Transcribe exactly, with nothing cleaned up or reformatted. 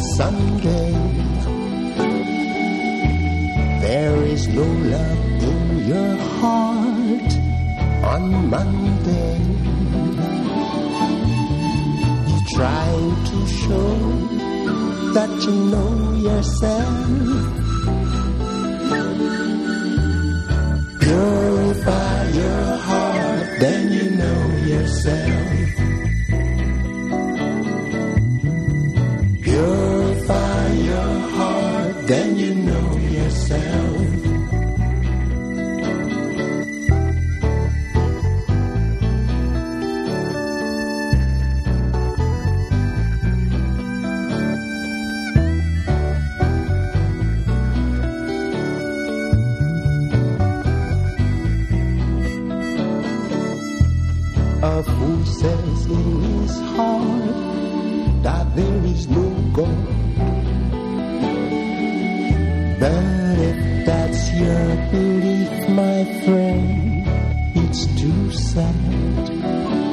Sunday. There is no love in your heart on Monday. You try to show that you know yourself. Purify your heart, then you know yourself. Purify your heart, then you know yourself. A fool says in his heart that there is no God. But if that's your belief, my friend, it's too sad.